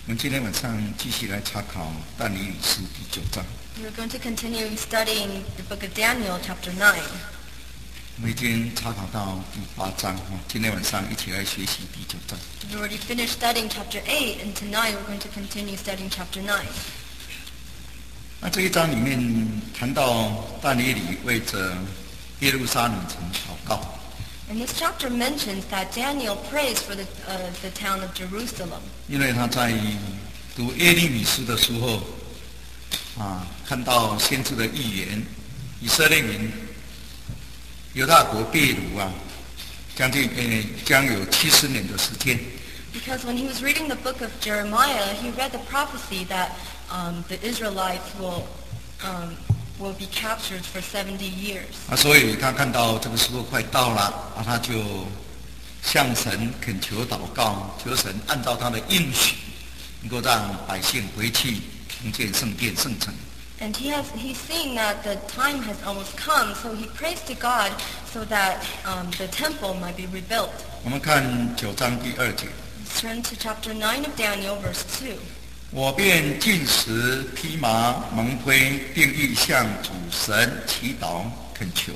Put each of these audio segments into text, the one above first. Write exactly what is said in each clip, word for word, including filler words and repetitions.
我们今天晚上继续来查考但以理书第九章。 We're going to continue studying the book of Daniel, chapter nine. 我们已经查考到第八章，今天晚上一起来学习第九章。 We've already finished studying chapter eight, and tonight we're going to continue studying chapter nine. 那这一章里面谈到但以理为着耶路撒冷城祷告。 And this chapter mentions that Daniel prays for the, uh, the town of Jerusalem. 因为他在读耶利米书的时候，啊，看到先知的预言，以色列民犹大国被掳啊，将近呃将有七十年的时间。 Because when he was reading the book of Jeremiah, he read the prophecy that um, the Israelites will um, will be captured for seventy years. 啊，所以他看到这个时候快到了，啊，他就向神恳求祷告，求神按照他的应许，能够让百姓回去重建圣殿圣城。 And he has he's seeing that the time has almost come, so he prays to God so that um, the temple might be rebuilt. 我们看九章第二节。 Let's turn to chapter nine of Daniel, verse two. 我便进食披麻蒙灰，并欲向主神祈祷恳求。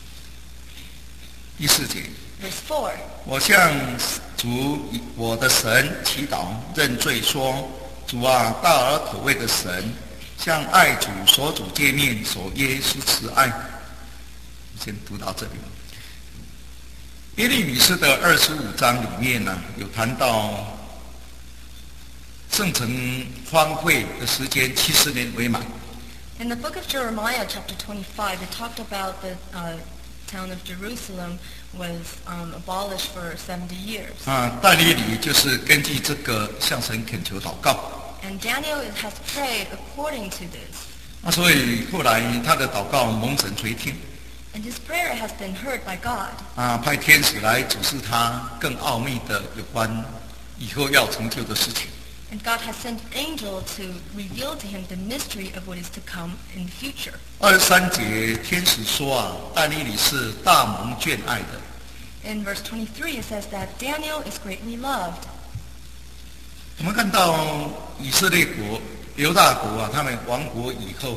第四节。 Verse four. 我向主我的神祈祷认罪说：主啊，大而可畏的神，向爱主所主诫命所约施慈爱。先读到这里。耶利米书的二十五章里面呢、啊，有谈到圣城荒废的时间七十年为满。 In the book of Jeremiah, chapter twenty-five, it talked about the uh, town of Jerusalem was um, abolished for seventy years. 啊，但以理就是根据这个向神恳求祷告。 And Daniel has prayed according to this. 那所以后来他的祷告蒙神垂听。 And his prayer has been heard by God. 啊，派天使来指示他更奥秘的有关以后要成就的事情。 And God has sent an angel to reveal to him the mystery of what is to come in the future. 二十三节，天使说啊，但以理是大蒙眷爱的。 In verse twenty-three, it says that Daniel is greatly loved. 我们看到以色列国、犹大国啊，他们亡国以后，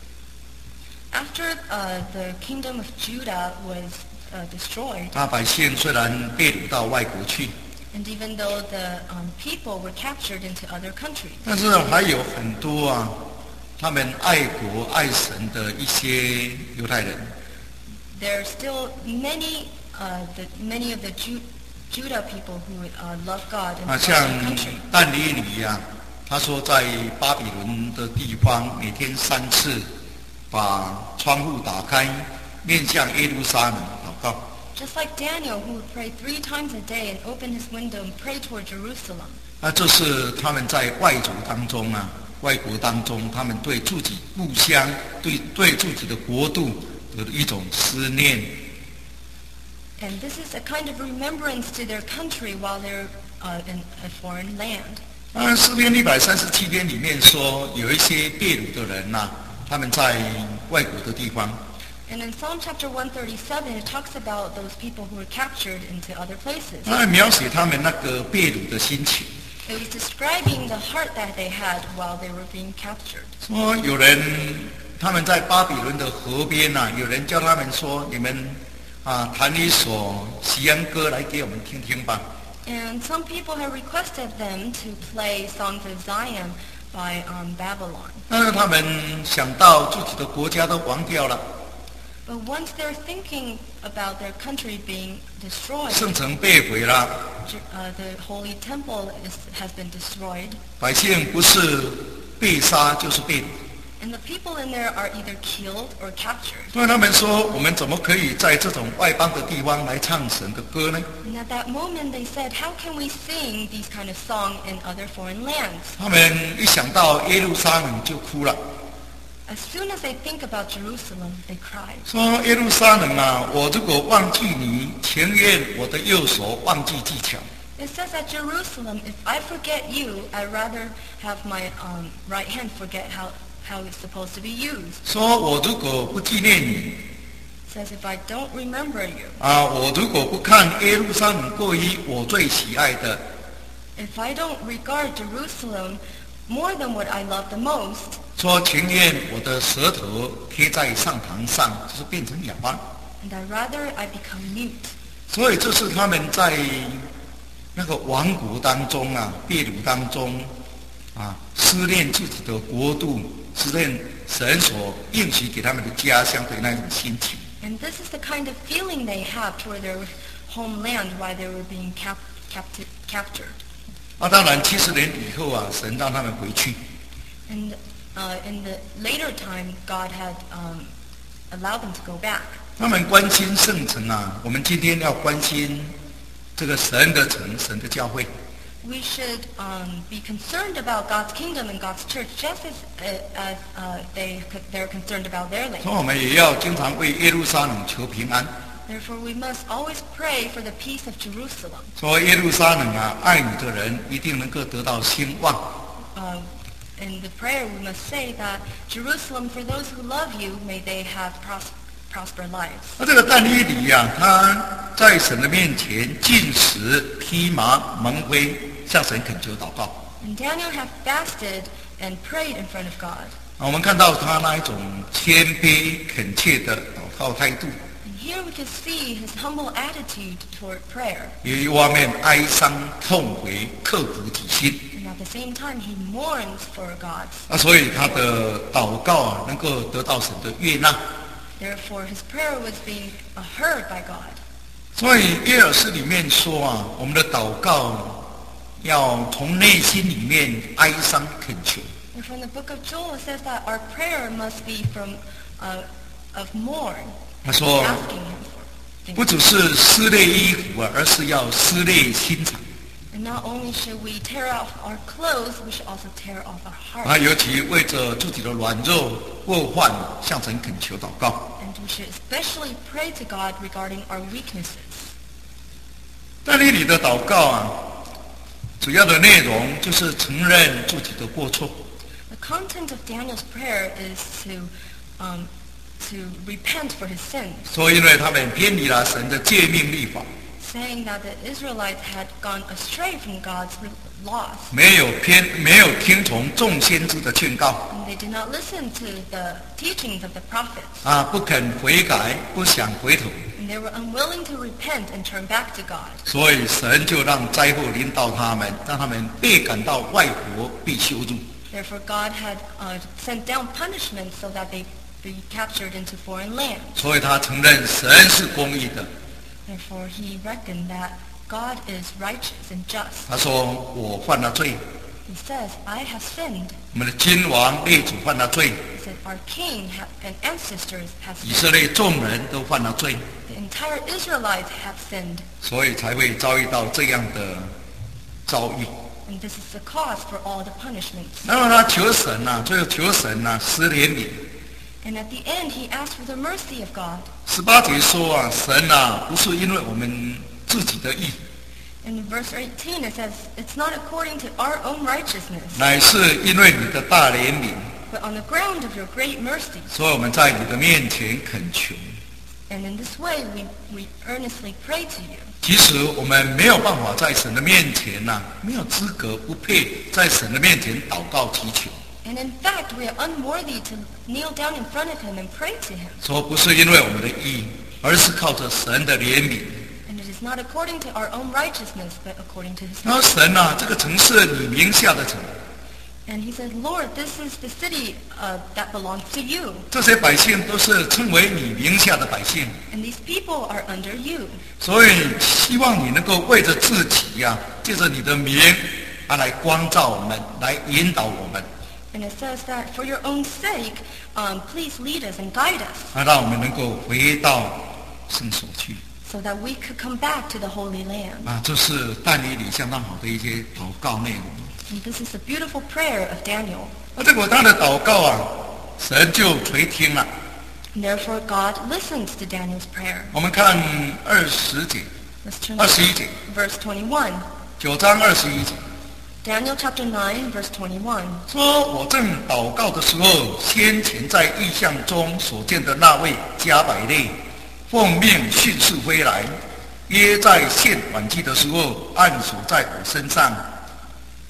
After uh, the kingdom of Judah was uh, destroyed, 他百姓虽然被掳到外国去， and even though the um, people were captured into other countries, 但是还有很多啊，他们爱国爱神的一些犹太人， there are still many, uh, the, many of the Ju- Judah people who uh, love God and 啊， love 像 their country. 但以理呀、啊，他说在巴比伦的地方，每天三次把窗户打开，面向耶路撒冷祷告。 Just like Daniel, who would pray three times a day and open his window and pray toward Jerusalem. 那这是他们在外族当中啊，外国当中，他们对自己故乡、对对自己的国度的一种思念。 And this is a kind of remembrance to their country while they're uh, in a foreign land. 当然，诗篇一百三十七篇里面说，有一些被掳的人呐、啊，他们在外国的地方。 And in Psalm chapter one thirty-seven, it talks about those people who were captured into other places. 他描写他们那个被掳的心情。 It was describing the heart that they had while they were being captured. 说有人他们在巴比伦的河边呐、啊，有人叫他们说：“你们啊，弹一首锡安歌来给我们听听吧。” And some people have requested them to play Songs of Zion by um, Babylon. 但是他们想到自己的国家都亡掉了， But once they're thinking about their country being destroyed, 圣城被毁了， uh, the holy temple is, has been destroyed, 百姓不是被杀就是被掳。 and the people in there are either killed or captured. 所以他们说：“我们怎么可以在这种外邦的地方来唱神的歌呢？” And at that moment they said, how can we sing these kind of songs in other foreign lands? 他们一想到耶路撒冷就哭了， As soon as they think about Jerusalem, they cry. 说：“耶路撒冷啊，我如果忘记你，情愿我的右手忘记技巧。” It says at Jerusalem, if I forget you, I'd rather have my um, right hand forget how, how it's supposed to be used. 说我如果不纪念你， It says, if I don't remember you, 啊，我如果不看耶路撒冷过于我最喜爱的， if I don't regard Jerusalem more than what I love the most, 说情愿我的舌头贴在上膛上，就是变成哑巴。 and I'd rather I become mute. 所以这是他们在那个王国当中啊，被掳当中啊，思念自己的国度，思念神所应许给他们的家乡的那种心情。 And this is the kind of feeling they have toward their homeland while they were being cap- capti- captured. 那当然，七十年以后啊，神让他们回去。 And uh, in the later time, God had um, allowed them to go back. 他们关心圣城啊，我们今天要关心这个神的城，神的教会。 We should um, be concerned about God's kingdom and God's church just as, uh, as uh, they, they're concerned about their 所以 land. 我们也要经常为耶路撒冷求平安。 Therefore, we must always pray for the peace of Jerusalem. 说耶路撒冷啊，爱你的人一定能够得到兴旺。 Uh, in the prayer, we must say that Jerusalem, for those who love you, may they have pros- prosper lives. 那这个但以理啊，他在神的面前进食、披麻、蒙灰，向神恳求祷告。 And Daniel had fasted and prayed in front of God. 啊，我们看到他那一种谦卑恳切的祷告态度， And here we can see his humble attitude toward prayer. 也一方面哀伤痛悔，刻骨体心。 And at the same time, he mourns for God. 那所以他的祷告啊，能够得到神的悦纳。 Therefore, his prayer was being uh, heard by God. 所以约珥书里面说啊，我们的祷告要从内心里面哀伤恳求。 And from the book of Joel, it says that our prayer must be from uh, of mourn, 他说， asking him for 不 things. 只是撕裂衣服啊，而是要撕裂心肠。 And not only should we tear off our clothes, we should also tear off our 啊， hearts. 尤其为着自己的软弱、过患向神恳求祷告。 And we should especially pray to God regarding our weaknesses. 但以理的祷告啊，主要的内容就是承认自己的过错， The content of Daniel's prayer is to um, to repent for his sins, 说因为他们偏离了神的诫命律法， saying that the Israelites had gone astray from God's laws, 没有偏没有听从众先知的劝告 and they did not listen to the teachings of the prophets, 啊，不肯悔改，不想回头， and they were unwilling to repent and turn back to God. 所以神就让灾祸临到他们，让他们被赶到外国，被羞辱。 Therefore, God had uh, sent down punishment so that they be captured into foreign lands. 所以他承认神是公义的。 Therefore, he reckoned that God is righteous and just. 他说：“我犯了罪， He says, I have sinned. 我们的君王列祖犯了罪， He said, our king ha- and ancestors have 以 sinned. 色列众人都犯了罪， The entire Israelites have sinned. 所以才会遭遇到这样的遭遇。 And this is the cause for all the punishments. 那么他求神呐、最后求神呐、施怜悯。 And at the end, he asked for the mercy of God. 十八节说啊，神呐、不是因为我们自己的义， In verse eighteen, it says, it's not according to our own righteousness, 乃是因为你的大怜悯， but on the ground of your great mercy. 所以我们在你的面前恳求。 And in this way, we, we earnestly pray to you. 其实我们没有办法在神的面前呐、没有资格，不配在神的面前祷告祈求。 And in fact, we are unworthy to kneel down in front of him and pray to him. 说不是因为我们的义，而是靠着神的怜悯。 And it is not according to our own righteousness, but according to his 然后 mercy. 神呐、这个城是你名下的城， And he said, Lord, this is the city uh, that belongs to you. 这些百姓都是称为你名下的百姓， And these people are under you. 所以希望你能够为着自己呀、借着你的名啊来光照我们，来引导我们， And it says that for your own sake, um, please lead us and guide us, 啊让我们能够回到圣所去。 so that we could come back to the Holy Land. 啊，这是但以理相当好的一些祷告内容。 And this is a beautiful prayer of Daniel. 那结果他的祷告啊，神就垂听了。 And therefore, God listens to Daniel's prayer. 我们看二十节、 Let's turn 二 to 十一节， verse twenty-one. 九章二十一节。 Daniel chapter nine, verse twenty-one. 说我正祷告的时候，先前在异象中所见的那位加百列，奉命迅速飞来，约在献晚祭的时候，按手在我身上，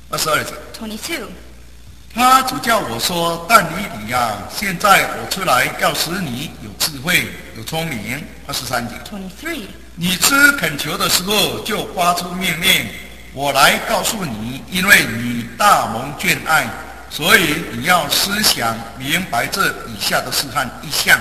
二十二节。 twenty-two. 他主叫我说：“但以理呀，现在我出来要使你有智慧、有聪明。”二十三节。 twenty-three. 你吃恳求的时候，就发出命令，我来告诉你，因为你大蒙眷爱，所以你要思想明白这以下的事和意象。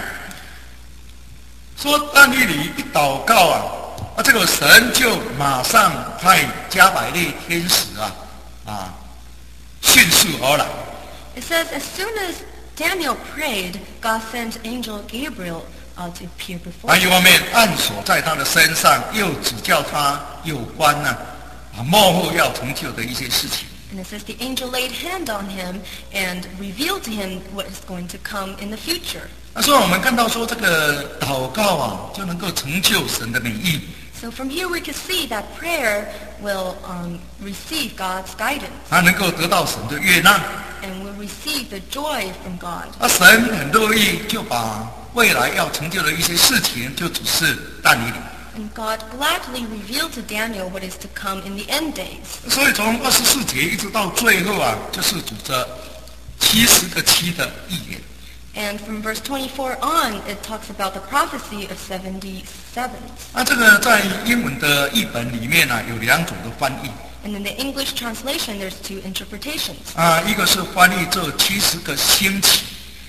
说但以理一祷告啊，啊，这个神就马上派加百列天使啊，啊，迅速而来。 It says, as soon as Daniel prayed, God sent angel Gabriel uh, to appear before 还有 him. 方面按手在他的身上，又指教他有关呢、啊，啊幕后要成就的一些事情。 And it says the angel laid hand on him and revealed to him what is going to come in the future. 那所以我们看到说，这个祷告啊，就能够成就神的美意。 So from here we can see that prayer will um, receive God's guidance 他能够得到神的悦纳。 and will receive the joy from God. 那神很乐意就把未来要成就的一些事情，就指示但以理。 And God gladly revealed to Daniel what is to come in the end days. 所以从二十四节一直到最后啊，就是指着七十个七的预言。 And from verse twenty-four on, it talks about the prophecy of seventy sevens. 那这个在英文的译本里面呢、啊，有两种的翻译。 And in the English translation, there's two interpretations. 啊，一个是翻译这七十个星期。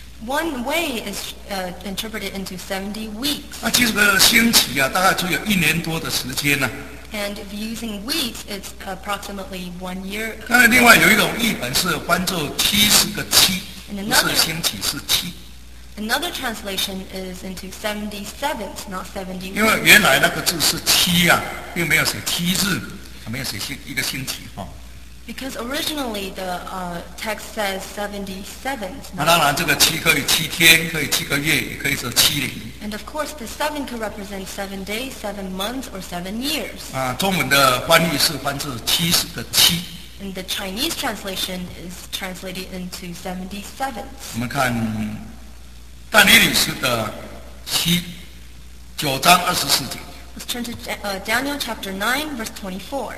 One way is uh, interpreted into seventy weeks. 那七十个星期啊，大概只有一年多的时间呢、 And if using weeks, it's approximately one year. 那另外有一种译本是翻作七十个七， And 不 another, 是星期是七。 another translation is into seventy sevens, not seventy 因为 weeks. 原来那个字是七啊，并没有写七日，没有写星一个星期哈。 Because originally the uh, text says seventy sevens. 那 Not 当然，这个七可以七天，可以七个月，也可以是七年。 And of course, the seven could represent seven days, seven months, or seven years. 啊，中文的翻译是翻至七十个七。 And the Chinese translation is translated into seventy sevens. 我们看但以理书的七九章二十四节。 Let's turn to uh, Daniel chapter nine, verse twenty-four.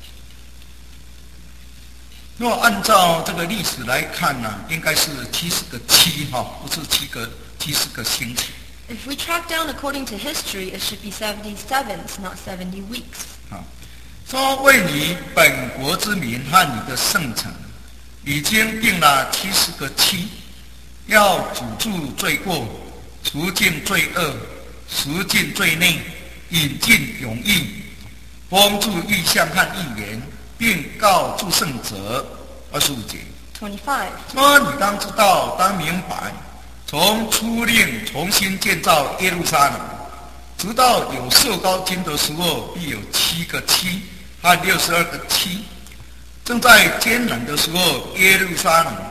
如果按照这个历史来看呢、应该是七十个七哈，不是七个七十个星期 If we track down according to history, it should be seventy sevens, not seventy weeks. 啊。说为你本国之民和你的圣城，已经定了七十个期，要阻住罪过，除尽罪恶，赎尽罪孽，引进永义，封住异象和预言，并告诸圣者。二十五节。 twenty-five. 说你当知道，当明白，从初令重新建造耶路撒冷，直到有受膏金的时候，必有七个七和六十二个七。正在艰难的时候，耶路撒冷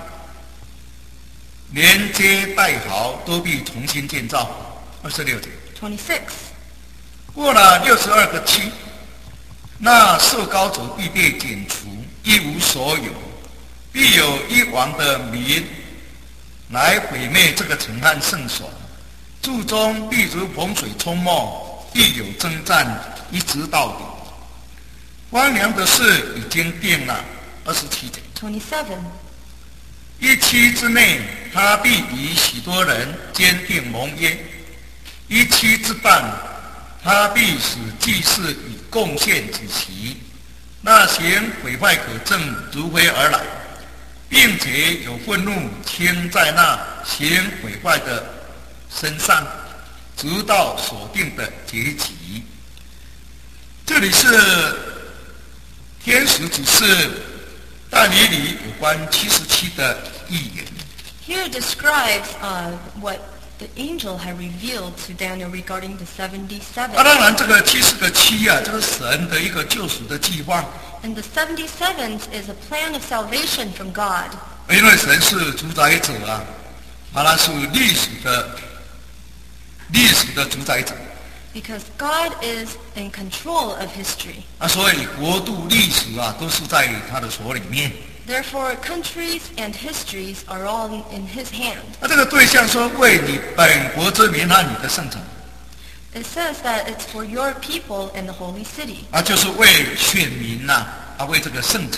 连接带壕都必重新建造。二十六节。 twenty-six. 过了六十二个期，那受膏者必被剪除，一无所有。必有一王的民来毁灭这个城和圣所，柱中必如洪水冲没，必有征战，一直到底。荒凉的事已经定了。二十七节。 twenty-seven. 一期之内，他必与许多人坚定盟约；一期之半，他必使祭祀与贡献止息。那行毁坏可证如飞而来，并且有愤怒倾在那行毁坏的身上，直到所定的结局。这里是天使指示但以理有关七十七的预言。 Here it describes uh, what the angel had revealed to Daniel regarding the seventy-seven. 啊，当然，这个七十个七啊，这是神的一个救赎的计划。 And the seventy-sevens is a plan of salvation from God. 因为神是主宰者啊，啊，他是历史的历史的主宰者 Because God is in control of history. 啊，所以国度历史啊，都是在他的手里面。 Therefore, countries and histories are all in, in His hand. 那、啊、这个对象说为你本国之民和你的圣城 It says that it's for your people and the holy city. 啊，就是为选民呐、啊，啊，为这个圣城。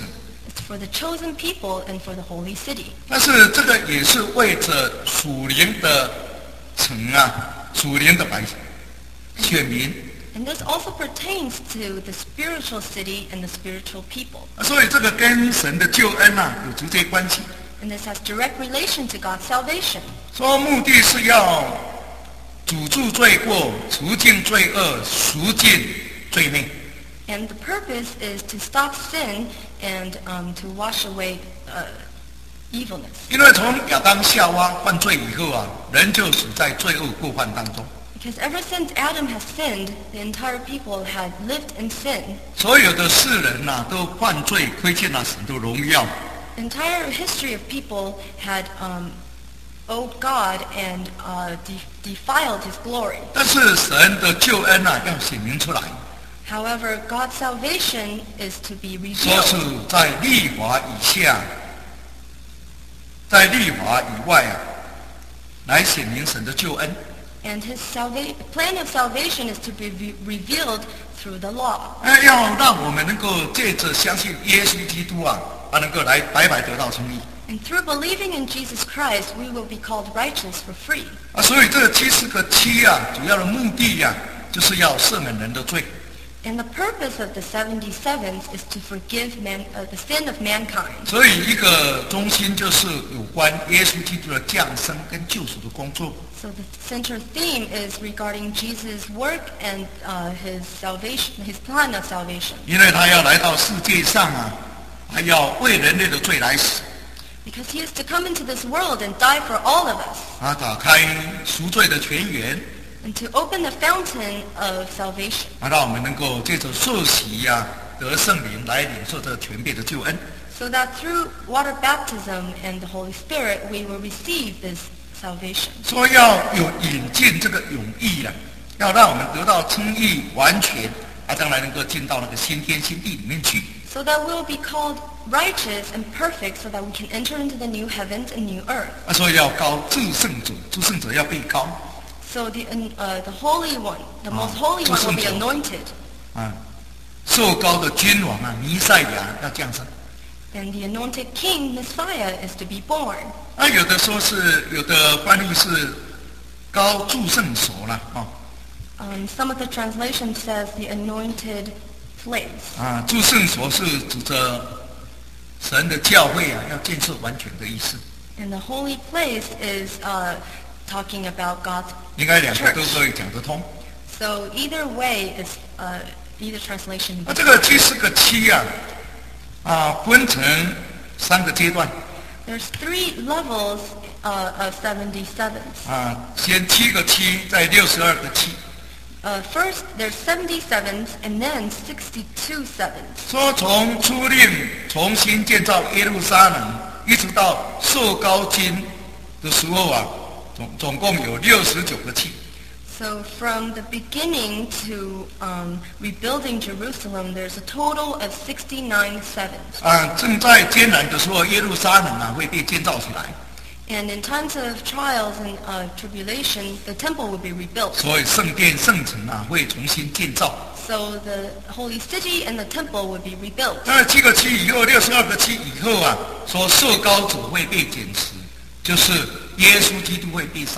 It's for the chosen people and for the holy city. 但是这个也是为着属灵的城啊，属灵的百姓选民。 And this also pertains to the spiritual city and the spiritual people. 所以这个跟神的救恩啊有直接关系。 And this has direct relation to God's salvation. 说目的是要阻住罪过，除尽罪恶，赎尽罪孽。 And the purpose is to stop sin and um, to wash away uh, evilness. 因为从亚当夏娃犯罪以后啊，人就死在罪恶过犯当中。 Because ever since Adam has sinned, the entire people had lived in sin. 所有的世人呐、啊，都犯罪，亏欠了神的荣耀。 The entire history of people had um, owed God and uh, de- defiled His glory. 但是神的救恩呐、啊，要显明出来。 However, God's salvation is to be 说是 revealed. 在律法以下，在律法以外啊，来显明神的救恩。 And His salva- plan of salvation is to be re- revealed through the law. 哎，要让我们能够借着相信耶稣基督啊，啊，能够来白白得到称义。 And through believing in Jesus Christ, we will be called righteous for free. 啊，所以这个七十个七啊，主要的目的呀、啊，就是要赦免人的罪。 And the purpose of the seventy-sevens is to forgive man, uh, the sin of mankind. 所以一个中心就是有关耶稣基督的降生跟救赎的工作。 So the center theme is regarding Jesus' work and uh, His salvation, His plan of salvation. 因为他要来到世界上啊，还要为人类的罪来死。 Because He is to come into this world and die for all of us. 啊，打开赎罪的泉源。 And to open the fountain of salvation. 啊，让我们能够借着受洗呀、啊，得圣灵来领受这全备的救恩。 So that through water baptism and the Holy Spirit, we will receive this salvation. 说要有引进这个永义了，要让我们得到称义完全，啊，将来能够进到那个新天新地里面去。 So that we will be called righteous and perfect, so that we can enter into the new heavens and new earth. 啊，所以要高至圣者，至圣者要被高。 So the uh, the Holy One, the Ah, most Holy One, will be 至圣者。 anointed, 啊，受高的君王啊，弥赛亚要降生。 and the anointed King Messiah is to be born. 啊，有的说是有的翻译是高祝圣所了啊。 Um, some of the translation says the anointed place. 啊，祝圣所是指着神的教会啊，要建设完全的意思。 And the holy place is uh, talking about God's 应该两个都 church. 可以讲得通。 So either way is uh, either translation. 那这个七十个七啊，啊，分成三个阶段 There's three levels uh, of seventy-sevens. 啊，先七个七，再六十二个七。 Uh, first, there's seventy-sevens, and then sixty-two sevens. 说从初令重新建造耶路撒冷，一直到受高金的时候啊，总总共有六十九个七。 So from the beginning to um, rebuilding Jerusalem, there's a total of sixty-nine sevens. 啊，正在艰难的时候，耶路撒冷啊会被建造起来， And in times of trials and uh, tribulation, the temple will be rebuilt. 所以圣殿圣城啊会重新建造。 So the holy city and the temple will be rebuilt. 那七个七以后，六十二个七以后啊，说受高者会被剪除，就是耶稣基督会被杀。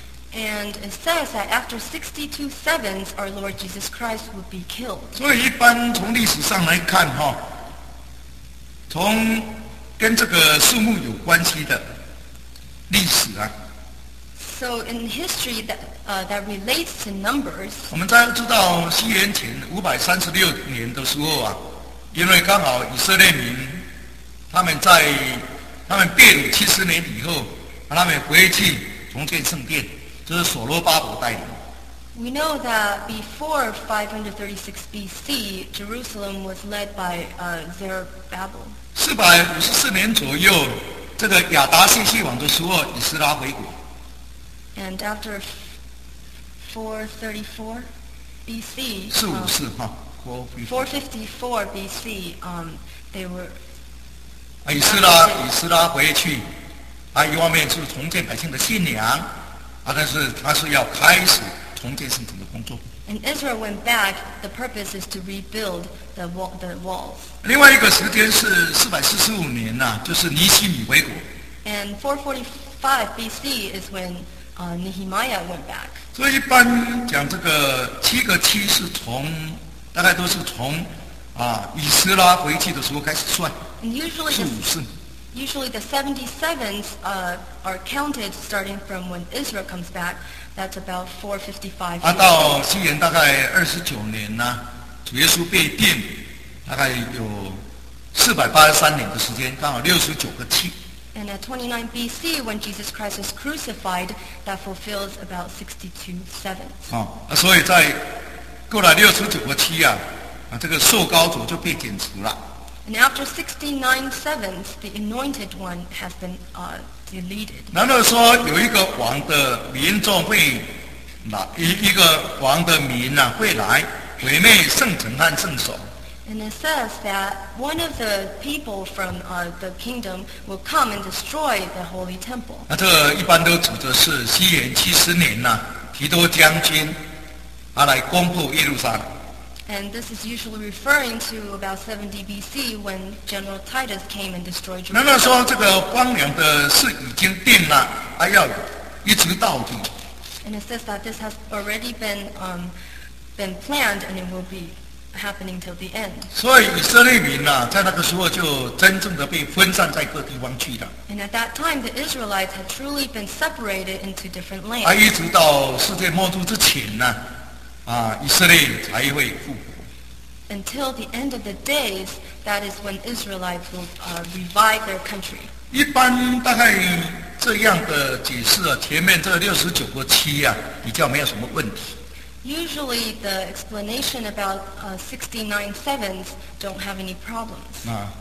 And it says that after sixty-two sevens, our Lord Jesus Christ will be killed. 所以一般从历史上来看哈、从跟这个数目有关系的历史啊， So in history that, uh, that relates to numbers, 我们大家知道西元前五百三十六年的时候啊，因为刚好以色列民他们在他们被掳七十年以后，他们回去重建圣殿，这是所罗巴伯带领。 we know that before five thirty-six B C, Jerusalem was led by uh, Zerubbabel. 四百五十四年左右，这个亚达谢西王的时候，以斯拉回国。 And after four thirty-four B C, 四五 um, 四哈，国 four fifty-four B C, um, they were 啊，以斯拉以斯拉回去，他一方面是重建百姓的信仰，啊，但是他是要开始重建圣城的工作。 And Israel went back. The purpose is to rebuild the wall, the walls. 另外一个时间是四百四十五年呐、啊，就是尼希米回国。 And four forty-five B C is when uh, Nehemiah went back. 所以一般讲这个七个七是从大概都是从啊以斯拉回去的时候开始算， And usually 是 the, 五四。 usually the seventy-sevens uh, are counted starting from when Israel comes back. That's about four fifty-five. 啊，到西元大概二十九年呐、啊，主耶稣被钉，大概有四百八十三年的时间，刚好六十九个七。 And at twenty-nine B C, when Jesus Christ was crucified, that fulfills about sixty-two sevens. 啊，所以在过了六十九个七啊，啊，这个受膏者就被剪除了。 And after sixty-nine sevens, the anointed one has been uh, deleted. 然后说有一个王的民众会来，一一个王的民呐、啊、会来毁灭圣城和圣所。 And it says that one of the people from uh, the kingdom will come and destroy the holy temple. 那这一般都指的是西元七十年呐、啊，提多将军他来攻破耶路撒冷。 And this is usually referring to about seventy B C when General Titus came and destroyed 难道 Jerusalem. 说这个荒凉的事已经定了，还要一直到底？ And it says that this has already been um, been planned and it will be happening till the end. 所以以色列民呐、啊，在那个时候就真正的被分散在各地方去了。 And at that time, the Israelites had truly been separated into different 啊， lands. 一直到世界末日之前呢、啊，以色列才会复活。 Until the end of the days, that is when Israelites will uh, revive their country. 一般大概这样的解释啊，前面这六十九个七啊，比较没有什么问题。 Usually, the explanation about uh, sixty-nine sevens don't have any problems. 啊，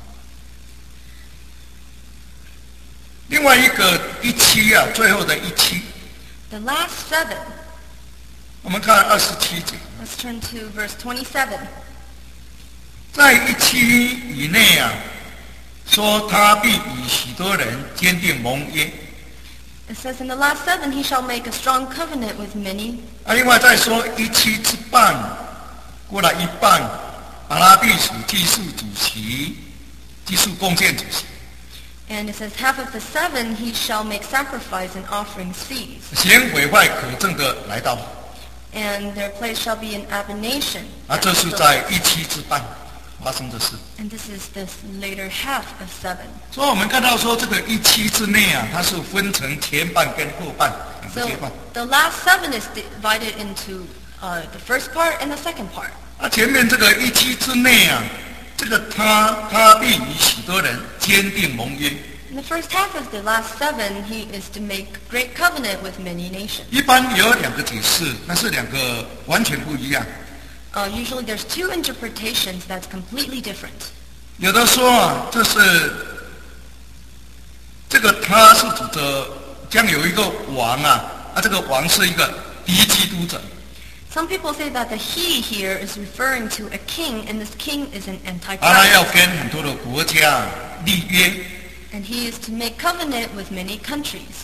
另外一个一期啊，最后的一期， The last seven, 我们看二十七节， let's turn to verse twenty-seven. 在一期以内啊，说他必与许多人坚定盟约。 It says, in the last seven, he shall make a strong covenant with many. 啊，另外再说一期之半，过了一半，把他必属技术主席，技术贡献主席， And it says, half of the seven he shall make sacrifice and offering cease. 行毁坏可证的来到。 And their place shall be in abomination. 啊，这是在一期之半发生的事。 And this is this later half of seven. 所以我们看到说，这个一期之内啊，它是分成前半跟后半两个 So 阶段。 the last seven is divided into uh, the first part and the second part. 啊，前面这个一期之内啊，这个他他必与许多人坚定盟约。 In the first half of the last seven, he is to make great covenant with many nations. 一般有两个解释，但是两个完全不一样。 Uh, usually there's two interpretations that's completely different. 有的说啊，这是这个他是指着将有一个王啊，啊，这个王是一个敌基督者。 Some people say that the he here is referring to a king, and this king is an 啊，他要 antichrist. 跟很多的国家立约。 And he is to make covenant with many countries.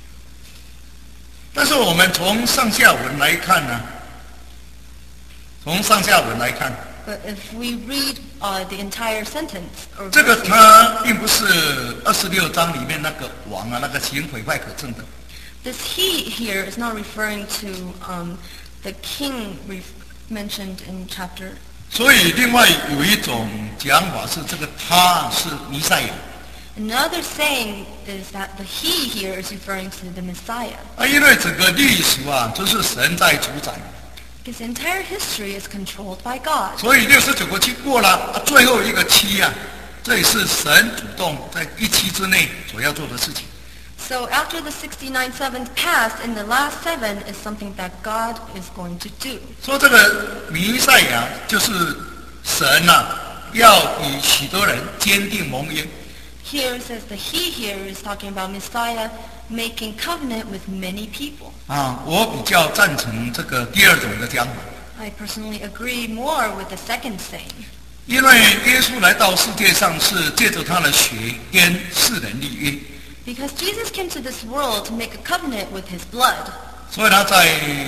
但是我们从上下文来看呢、从上下文来看， But if we read uh, the entire sentence, or 这个 verses, 他并不是二十六章里面那个王啊，那个行毁坏可证的。 this he here is not referring to um, the king ref- mentioned in chapter. 所以另外有一种讲法是，这个他是弥赛亚。 Another saying is that the he here is referring to the Messiah. 啊，因为整个历史啊，就是神在主宰， His entire history is controlled by God. 所以六十九个期过了，啊，最后一个期啊，这也是神主动在一期之内所要做的事情。 So after the sixty-nine seventh passed, in the last seven is something that God is going to do. 说这个弥赛亚就是神呐、啊，要与许多人坚定盟约。 Here it says the he here is talking about Messiah making covenant with many people. 啊，我比较赞成这个第二种的讲法， I personally agree more with the second saying. 因为耶稣来到世界上是借着他的血跟世人立约， Because Jesus came to this world to make a covenant with his blood. 所以他在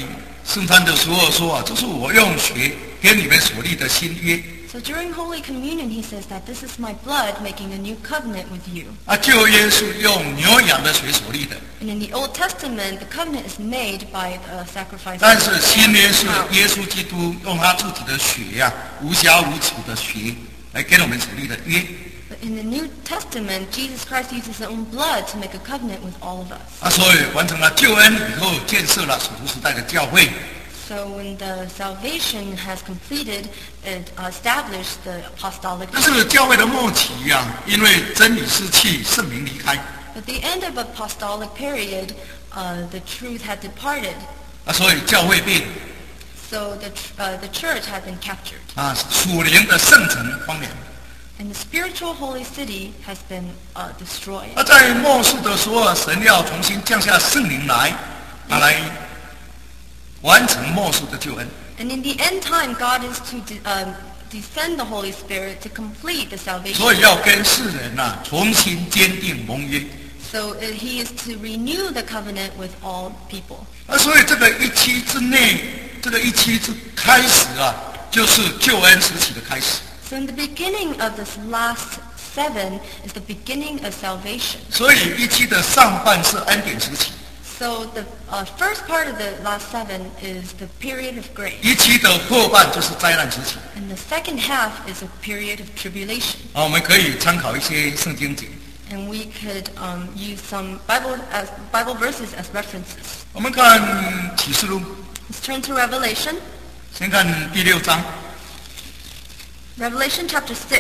圣餐的时候说啊，这是我用血跟你们所立的新约。 So during Holy Communion, he says that this is my blood making a new covenant with you. 啊，旧约是用牛羊的血所立的， And in the Old Testament, the covenant is made by a sacrifice. 但是新约是耶稣基督用他自己的血呀、啊，无瑕无疵的血来跟我们所立的约。 But in the New Testament, Jesus Christ uses his own blood to make a covenant with all of us. 啊，所以完成了救恩以后，建设了使徒时代的教会。 So when the salvation has completed, it established the apostolic 但 church. 是教会的末期呀、啊，因为真理失去，圣灵离开， At the end of apostolic period, uh, the truth had departed. 啊，所以教会被 So the, tr- uh, the church had been captured. 啊属灵的圣城荒凉。 And the spiritual holy city has been uh, destroyed. 那在末世的时候，神要重新降下圣灵来，啊，来完成末世的救恩。 And in the end time, God is to de- um, descend the Holy Spirit to complete the salvation. 所以要跟世人呐、啊、重新坚定盟约。 So uh, he is to renew the covenant with all people. 啊，所以这个一期之内，这个一期之开始啊，就是救恩时期的开始。 So in the beginning of this last seven is the beginning of salvation. 所以一期的上半是恩典时期， So the uh, first part of the last seven is the period of grace. 一期的后半就是灾难时期。 And the second half is a period of tribulation. 啊，我们可以参考一些圣经节。 And we could um, use some Bible, as, Bible verses as references. 我们看启示录， Let's turn to Revelation. 先看第六章。 Revelation chapter six.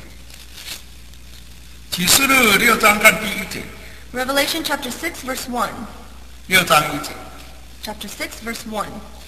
启示录六章看第一节， Revelation chapter six verse one. 六章一节。 Chapter six verse one.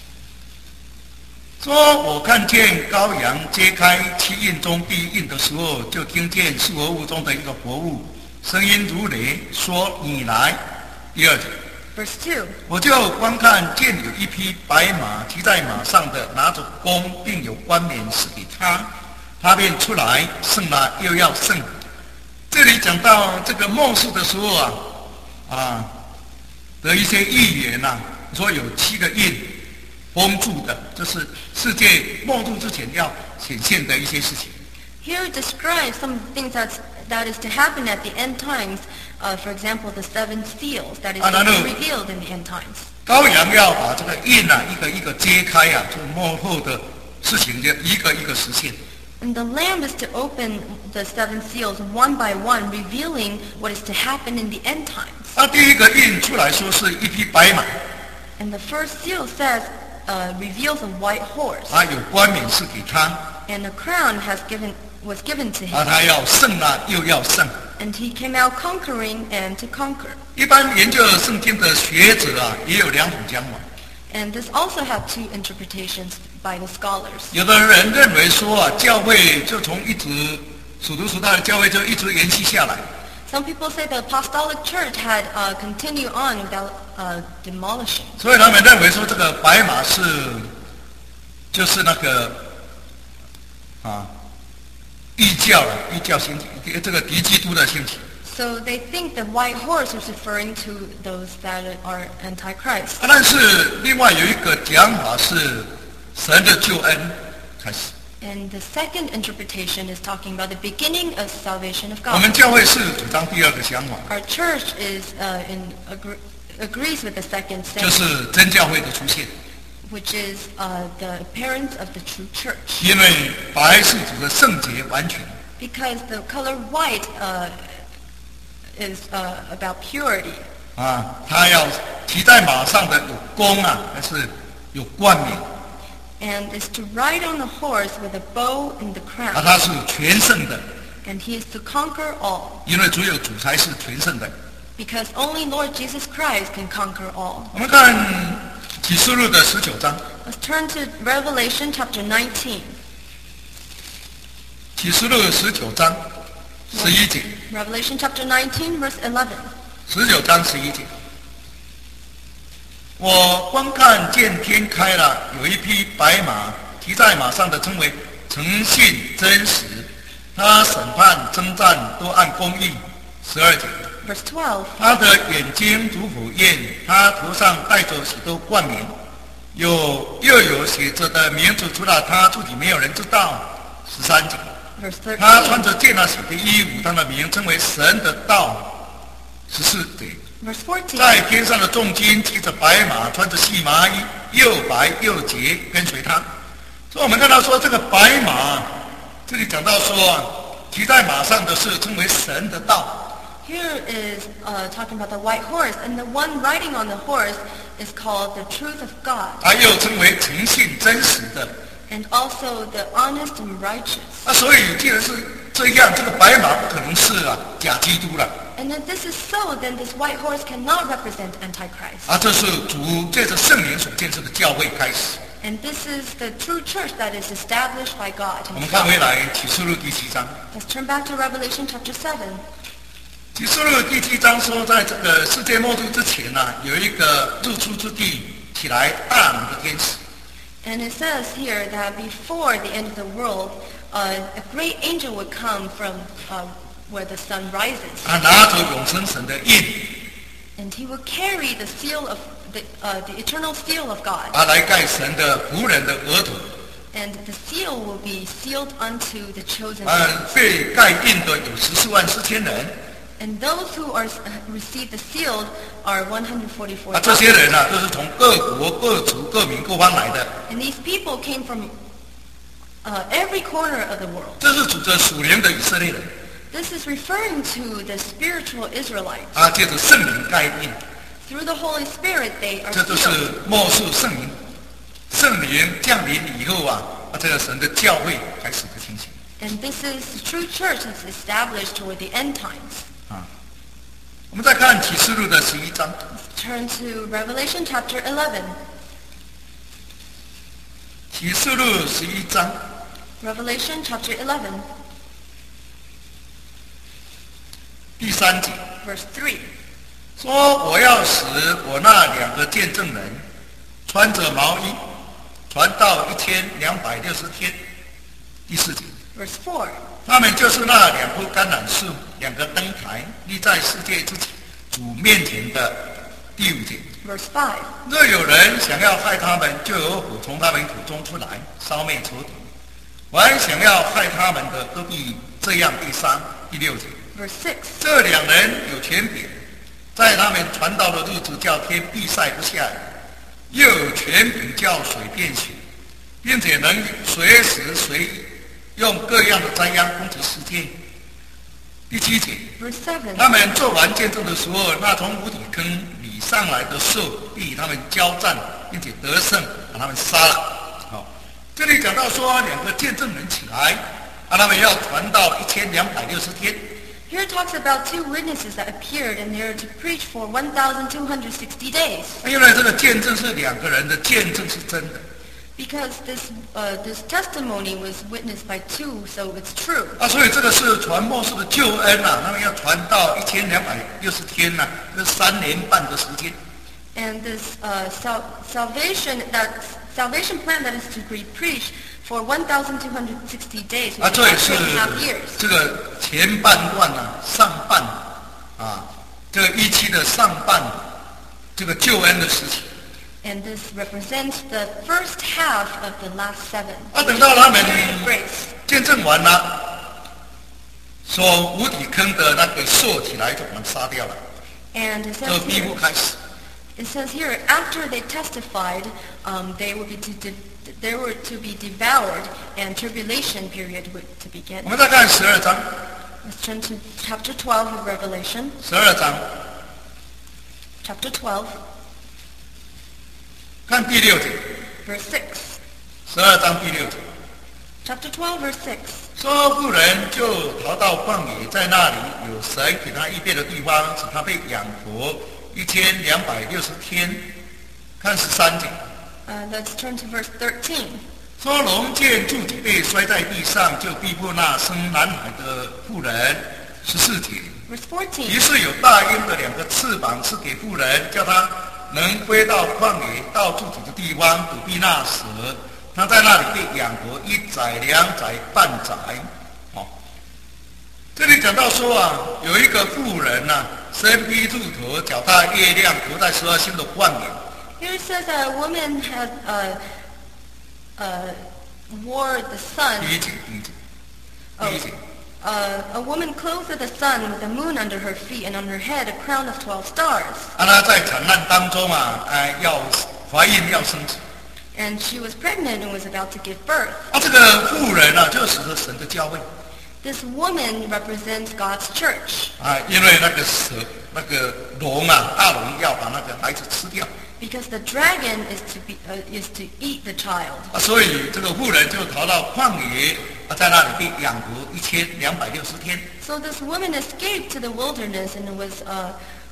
说我看见羔羊揭开七印中第一印的时候，就听见四活物中的一个活物，声音如雷，说：“你来。”第二节， Verse two. 我就观看见有一匹白马，骑在马上的拿着弓，并有冠冕赐给他，他便出来胜了，又要胜。这里讲到这个末世的时候啊，啊的一些预言呐、啊，说有七个印封住的，这是世界末日之前要显现的一些事情。 Here it describes some things that's, that is to happen at the end times. Uh, for example, the seven seals that is Ah, to no, be no. revealed in the end times. 羔羊要把这个印啊一个一个揭开啊，就是末后的事情就一个一个实现。 And the Lamb is to open the seven seals one by one, revealing what is to happen in the end times. 那第一个印出来说是一匹白马， And the first seal says, uh, reveals a white horse, 啊有冠冕是给他， and a crown has given was given to 啊 him. 他要胜啊又要胜。 And he came out conquering and to conquer. 一般研究圣经的学者啊，也有两种讲法。 And this also had two interpretations by the scholars. 有的人认为说啊，教会就从一直属徒时代的教会就一直延续下来， Some people say the apostolic church had uh, continued on without uh, demolishing. 所以他们认为说这个白马是就是那个啊异教了，异教兴起，这个敌基督的兴起。 So they think the white horse was referring to those that are antichrist. 啊但是另外有一个讲法是神的救恩开始。 And the second interpretation is talking about the beginning of salvation of 我们 God. 教会是主张第二个想法， Our church is uh, in agree, agrees with the second 就 statement, 是真教会的出现。 which is uh, the appearance of the true church. 因为白是指的圣洁完全， Because the color white uh, is uh, about purity. 啊，他要骑在马上的有弓啊，还是有冠冕， And is to ride on a horse with a bow and the 啊， crown. 他是全胜的， And he is to conquer all. 因为只有主才是全胜的。 Because only Lord Jesus Christ can conquer all. 我们看启示录的十九章， Let's turn to Revelation chapter nineteen. 启示录十九章十一节， Revelation chapter nineteen, verse eleven. 十九章十一节。我观看见天开了，有一匹白马，骑在马上的称为诚信真实，他审判征战都按公义。十二节。 Verse twelve. 他的眼睛如火焰，他头上戴着许多冠冕， 有又有写着的名字，除了他自己没有人知道。十三节， Verse 他穿 thirteen. 着见了血的衣服，他的名称为神的道。十四节， Verse fourteen. 在天上的众军骑着白马，穿着细麻衣，又白又洁，跟随他。所以我们看到说，这个白马，这里讲到说啊，骑在马上的是称为神的道。 Here is uh, talking about the white horse, and the one riding on the horse is called the truth of God, 它又称为诚信真实的。 and also the honest and righteous. 啊，所以既然是这样，这个白马不可能是啊假基督了。 And if this is so, then this white horse cannot represent Antichrist. 啊，这是主借着圣灵所建设的教会开始。 And this is the true church that is established by God 我们看 himself. 回来启示录第七章。 Let's turn back to Revelation chapter seven. 启示录第七章说，在这个世界末日之前呢、啊，有一个日出之地起来大能的天使。 And it says here that before the end of the world, uh, a great angel would come from uh, where the sun rises. 啊，拿着永生神的印， And he will carry the seal of the, uh, the eternal seal of God. 啊，来盖神的仆人的额头。 And the seal will be sealed unto the chosen 啊 ones.， 被盖印的有十四万四千人。 And those who are uh, receive the seal are one hundred forty-four 啊，这些 thousand. 人啊，都是从各国、各族、各民、各方来的。 And these people came from uh, every corner of the world. 这是指着属灵的以色列人。 This is referring to the spiritual Israelites. 啊，借着圣灵盖印， Through the Holy Spirit, they are 这就是 sealed. 末世圣灵。圣灵降临以后啊，啊，这个神的教会开始的情形。 And this is the true church that's established toward the end times. 啊，我们再看启示录的十一章。 Turn to Revelation chapter eleven. 启示录十一章 Revelation chapter eleven, 第三节 verse three. 说：“我要使我那两个见证人穿着毛衣，传到一千两百六十天。”第四节， Verse four. 他们就是那两棵橄榄树，两个灯台，立在世界之主面前的。第五节， Verse five. 若有人想要害他们，就有火从他们口中出来，烧灭仇敌。凡想要害他们的，都必这样被杀。第六节， Verse six. 这两人有权柄，在他们传道的日子叫天必晒不下雨，又有权柄叫水变血，并且能随时随地用各样的灾殃攻击世界。第七节， Verse seven. 他们做完见证的时候，那从无底坑里上来的兽必与他们交战，并且得胜，把他们杀了。好，这里讲到说两个见证人起来，啊，他们要传到一千两百六十天。 Here it talks about two witnesses that appeared and they are to preach for one thousand two hundred sixty days. 因为这个见证是两个人的见证是真的 Because this, uh, this testimony was witnessed by two, so it's true. 啊，所以这个是传末世的救恩呐、啊，他们要传到一千两百六十天呐、啊，这是三年半的时间。 And this uh, sal- salvation, that salvation plan that is to be preached for one thousand two hundred sixty days, 啊， which 这 is 也是 three and a half years. 这个前半段啊，上半啊，这个一期的上半这个救恩的时期。 And this represents the first half of the last seven. 啊，等到他们 Period of grace. 见证完了，说无底坑的那个兽起来就把他们杀掉了， And it 这 says 逼 here, 不开始。 it says here, after they testified, um, they would be to de- they were to be devoured, and tribulation period would to begin. 我们再看十二章， Let's turn to chapter twelve of Revelation. 十二章 Chapter twelve, 看第六节， verse six. 十二章第六节。 Chapter twelve, verse six. 说妇人就逃到旷野，在那里有神给他预备的地方，使他被养活一千两百六十天。看十三节， Uh, let's turn to verse thirteen. 说龙见柱子被摔在地上，就逼迫那生男孩的妇人。十四节， Verse fourteen. 于是有大鹰的两个翅膀赐给妇人，叫他能飞到旷野，到柱子的地方躲避那蛇。他在那里被养活一载、两载、半载。哦，这里讲到说啊，有一个妇人呐、啊，身披兔头，脚踏月亮，头戴十二星的冠冕， Here it says that a woman had uh, uh, wore the sun. 第一节，第一节，第一节。 Uh, a woman clothed the sun with the moon under her feet and on her head a crown of twelve stars. 啊，她在产难当中啊，哎，要怀孕要生子。 And she was pregnant and was about to give birth. 啊，这个妇人啊，就是神的教会。 This woman represents God's church. 啊，因为那个蛇，那个龙啊，大龙要把那个孩子吃掉。 Because the dragon is to be uh, is to eat the child. 啊，所以这个妇人就逃到旷野，啊，在那里被养活一千两百六十天。 So this woman escaped to the wilderness and was uh,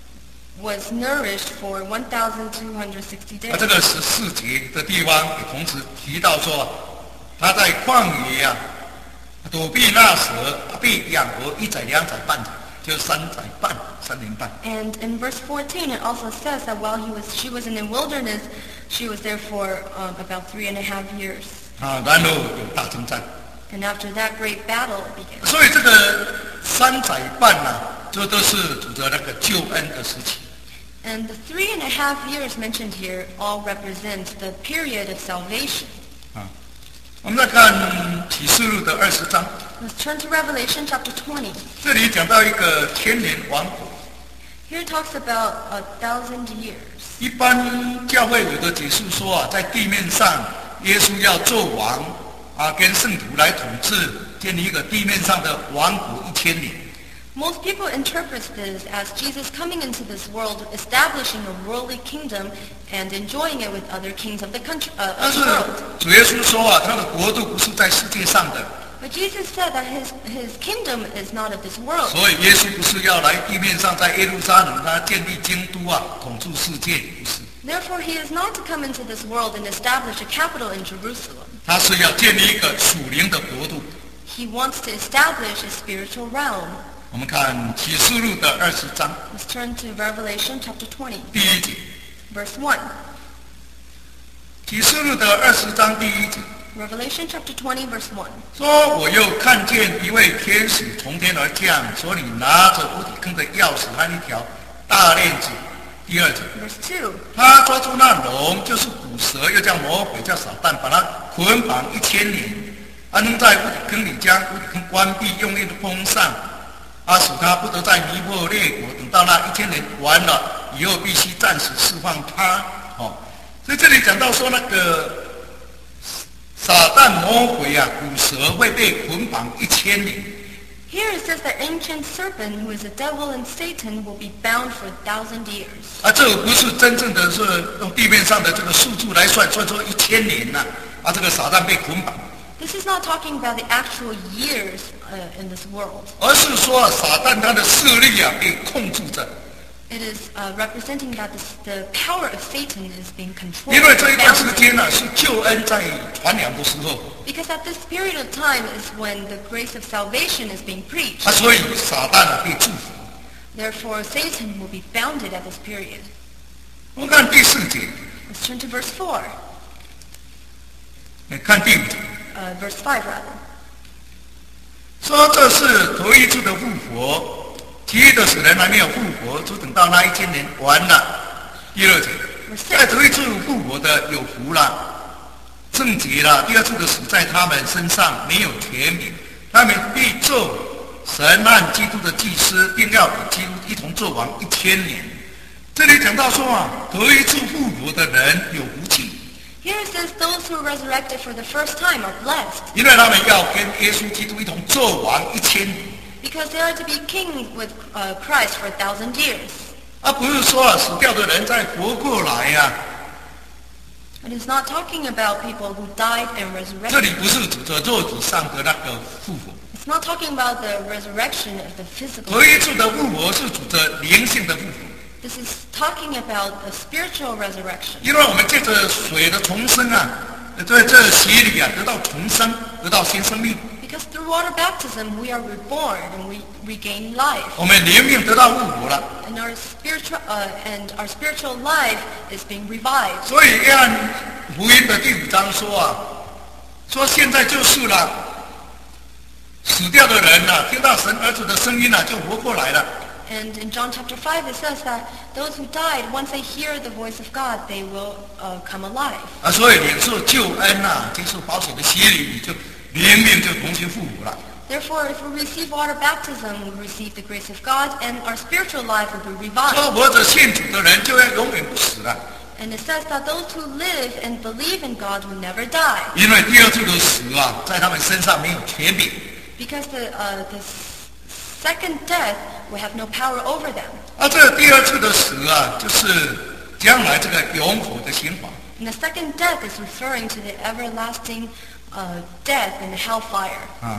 was nourished for one thousand two hundred sixty 啊， days. 这个十四节的地方也同时提到说，他在旷野啊，躲避那蛇，被养活一载两载半载，就三载半，三年半。 And in verse fourteen, it also says that while he was, she was in the wilderness, she was there for um, about three and a half years. 啊，然后有大征战。 And after that great battle began. 所以这个三载半呢、啊，这都是指着那个救恩的时期。 And the three and a half years mentioned here all represent the period of salvation. 啊，我们再看启示录的二十章， Let's turn to Revelation chapter twenty. 这里讲到一个千年王国。 Here it talks about a thousand years. 一般教会有的解释说啊，在地面上，耶稣要做王啊，跟圣徒来统治，建立一个地面上的王国一千年。 Most people interpret this as Jesus coming into this world, establishing a worldly kingdom and enjoying it with other kings of the country, uh, 但 of 是 the world. 主耶稣说啊，他的国度不是在世界上的， But Jesus said that his, his kingdom is not of this world. 所以耶稣不是要来地面上在耶路撒冷他建立京都啊，统治世界，不是。 Therefore, he is not to come into this world and establish a capital in Jerusalem. 他是要建立一个属灵的国度。 He wants to establish a spiritual realm. 我们看启示录的二十章 Let's turn to Revelation chapter twenty, 第一节， verse one. 启示录的二十章第一节 Revelation chapter twenty, verse one. 说：“我又看见一位天使从天而降，手里拿着无底坑的钥匙和一条大链子。”第二节， Verse two. 他抓住那龙，就是古蛇，又叫魔鬼，叫撒旦，把他捆绑一千年，安扔在无底坑里，将无底坑关闭，用力的封上。啊，使他不得再迷惑列国，等到那一千年完了以后，必须暂时释放他。哦，所以这里讲到说，那个撒旦魔鬼啊，古蛇会被捆绑一千年。 Here it says the ancient serpent, who is the devil and Satan, will be bound for a thousand years. 啊，这个不是真正的是用地面上的这个数字来算，算出一千年呐、啊。啊，这个撒旦被捆绑， This is not talking about the actual years uh, in this world. 而是说撒旦他的势力啊被控制着。 It is uh, representing that this, the power of Satan is being controlled. 因为这一段时 bounded. 间呢、是救恩在传扬的时候， Because at this period of time is when the grace of salvation is being preached. 啊，所以撒旦啊被祝福。 Therefore, Satan will be bounded at this period. 我们看第四节， Let's turn to verse four. 你看第五节， Uh, verse five, rather. 说这是头一次的复活，其余的死人还没有复活，就等到那一千年完了。第二节， Verse 在 six. 头一次复活的有福了，圣洁了；第二次的死在他们身上没有权柄，他们必做神和基督的祭司，并要与基督一同做王一千年。这里讲到说啊，头一次复活的人有福气， Here it says those who are resurrected for the first time are blessed 因为他们要跟耶稣基督一同做王一千年。 because they are to be king with uh, Christ for a thousand years. 啊，不是说啊，死掉的人再活过来呀、啊。 It is not talking about people who died and 这 resurrected. 里不是指着肉体上的那个复活， It's not talking about the resurrection of the physical. 头一次的复活是指着灵性的复活， This is talking about a spiritual resurrection. 因为我们借着水的重生啊，在这洗礼啊，得到重生，得到新生命， Because through water baptism we are reborn and we regain life. 我们灵命得到复活了。 And our spiritual uh, and our spiritual life is being revived. 所以约翰福音的第五章说啊，说现在就是了，死掉的人呐、啊，听到神儿子的声音呐、啊，就活过来了。 And in John chapter five, it says that those who died, once they hear the voice of God, they will uh, come alive. 啊，所以领受救恩呐、接受保险的洗礼，你就灵命就重新复活了。 Therefore, if we receive water baptism, we receive the grace of God, and our spiritual life will be 说 revived. 活着信主的人就要永远不死了， And it says that those who live and believe in God will never die, 因为第二次的死啊，在他们身上没有权柄。 because the uh, the s- second death will have no power over them. 啊，这第二次的死啊，就是将来这个永火的刑罚。 And the second death is referring to the everlasting uh, death in the hellfire. 啊，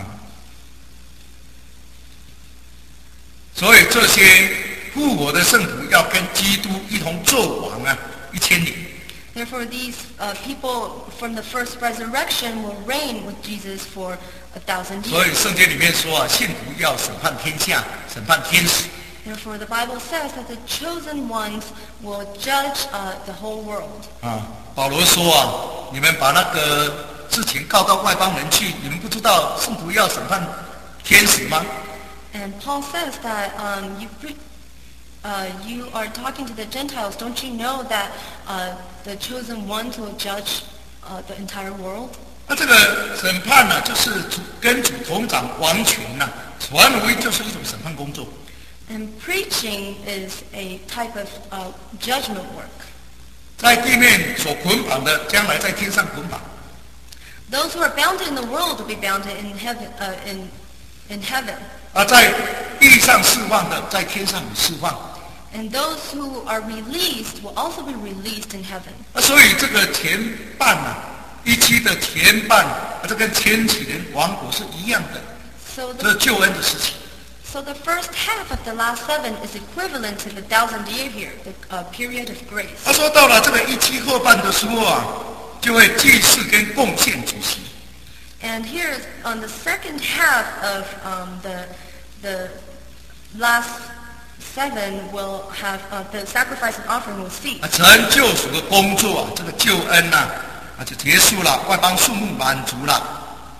所以这些复活的圣徒要跟基督一同作王啊，一千年。 Therefore, these uh, people from the first resurrection will reign with Jesus for a thousand 所 years. 以圣经里面说啊，信徒要审判天下，审判天使。 Therefore, the Bible says that the chosen ones will judge uh, the whole world. 啊，保罗说啊，你们把那个事情告到外邦人去，你们不知道圣徒要审判天使吗？ And Paul says that um, you, pre- uh, you are talking to the Gentiles. Don't you know that uh, the chosen ones will judge uh, the entire world? 那这个审判呢、就是主跟主同掌王权呐、传福音就是一种审判工作。 And preaching is a type of uh, judgment work. 在地面所捆绑的，将来在天上捆绑； Those who are bound in the world will be bound in heaven. Uh, in in heaven, 啊，在地上释放的，在天上也释放。 and those who are released will also be released in heaven. 啊，所以这个前半啊，一期的前半，啊，这跟千禧年王国是一样的， So 这 the 是救恩的事情。 so the first half of the last seven is equivalent to the thousand year here, the uh, period of grace. 他说到了这个一期后半的时候啊，就会祭祀跟贡献主席。 And here on the second half of um, the the last seven will have uh, the sacrifice and offering will cease. 啊，成救赎的工作啊，这个救恩呐、啊，就结束了，外邦数目满足了。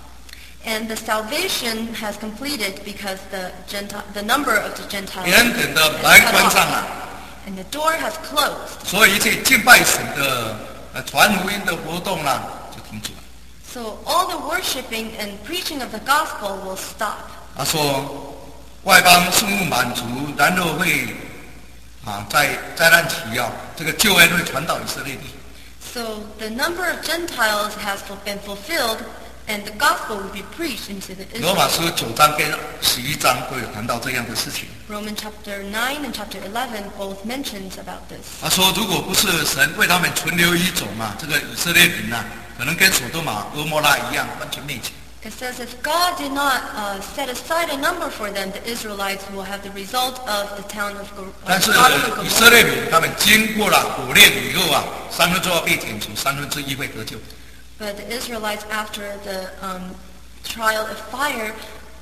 And the salvation has completed because the Gentile, the number of the Gentiles 原本的 has 门 cut 关上 off. 了， And the door has closed. 所以一切敬拜神的呃传福音的活动啦，就停止了。 So all the worshiping and preaching of the gospel will stop. 他说，外邦数目满足，然后会啊，在灾难期啊，这个救恩会传到以色列地。 So the number of Gentiles has been fulfilled, and the gospel will be preached into the 罗马 Israel. 书九章跟十一章都有谈到这样的事情。 Romans chapter nine and chapter eleven both mentions about this. 他说，如果不是神为他们存留一种嘛，这个以色列民呐、可能跟所多玛、俄摩拉一样，完全灭绝。 It says if God did not uh, set aside a number for them, the Israelites will have the result of the town of Gor- 但 of 是 Sodom and 以色 Gomorrah. 列民他们经过了火炼以后啊，三分之二被剪除，三分之一会得救。 But the Israelites, after the um, trial of fire,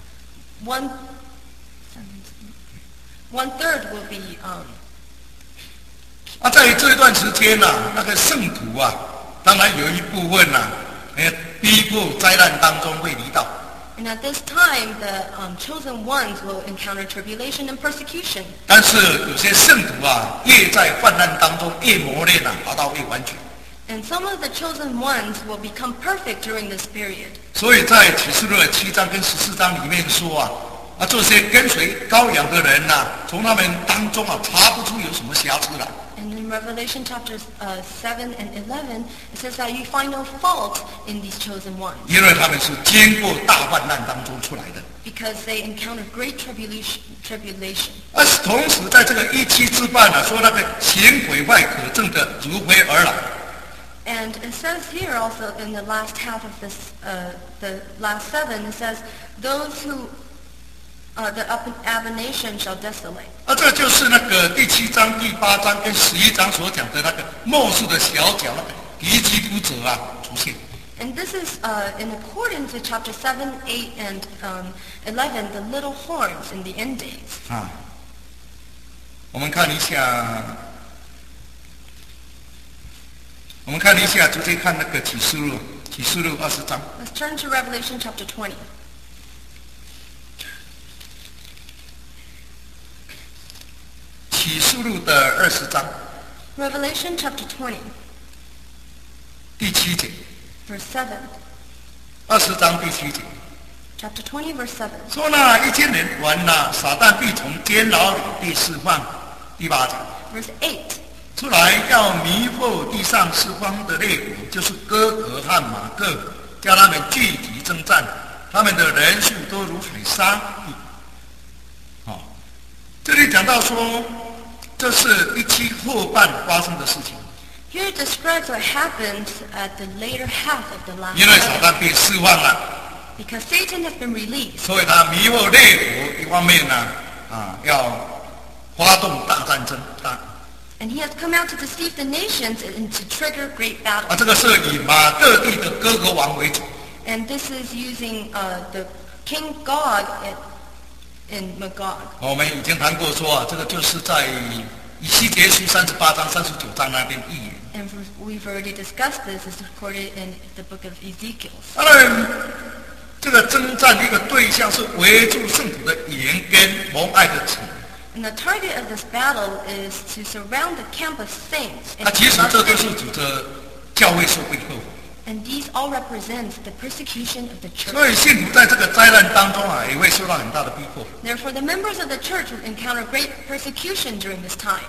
one one third will be. Um, 啊，在这一段时间呐、那个圣徒啊，当然有一部分呐、呃，逼迫灾难当中会离道。 and at this time, the um, chosen ones will encounter tribulation and persecution. 但是有些圣徒啊，越在患难当中越磨练啊，达到越完全。 And some of the chosen ones will become perfect during this period. 所以在启示录的七章跟十四章里面说啊，啊，这些跟随羔羊的人呐、从他们当中啊，查不出有什么瑕疵来。 And in Revelation chapters uh, seven and eleven, it says that you find no fault in these chosen ones 因为他们是经过大患难当中出来的。 because they encountered great tribulation. tribulation. 而同时在这个一期之半啊，说那个行毁坏可憎的如飞而来。 And it says here also in the last half of this, uh, the last seven, it says, those who, uh, the ab- abomination shall desolate. 而这就是那个第七章、第八章跟十一章所讲的那个末世的小角，那个敌基督者啊出现。 And this is uh, in accordance with chapter seven, eight, and um, eleven, the little horns in the end days. 啊，我们看一下，我们看一下，直接看那个启示录，启示录二十章。 Let's turn to Revelation chapter twenty. 启示录的二十章 Revelation chapter twenty, 第七节， verse seven. 二十章第七节 Chapter twenty, verse seven. 说那一千年完了，撒旦必从监牢里被释放。第八节 Verse eight. 出来要迷惑地上四方的列国，就是哥格和马各，叫他们聚集征战，他们的人数都如海沙。好、哦，这里讲到说，这是一期后半发生的事情， Here it describes what happened at the later half of the last 因为撒 seven. 旦被释放了， Because Satan has been released. 所以他迷惑列国，一方面呢，啊，要发动大战争，大 And he has come out to deceive the nations and to trigger great 啊， battles. 这个是以马各地的哥格王为主。 And this is using uh, the King Gog in, in Magog. 我们已经谈过说啊，这个就是在以西结书三十八章、三十九章那边预言。 And we've already discussed this. It's recorded in the book of Ezekiel. 当然，这个征战的一个对象是围住圣徒的营跟蒙爱的城。 And the target of this battle is to surround the camp of saints. 那 And, 其实 to 这 love 都是 them. 指着教会受背后。 And these all represent the persecution of the 所 church. 以信徒在这个灾难当中啊，也会受到很大的逼迫。 Therefore, the members of the church will encounter great persecution during this time.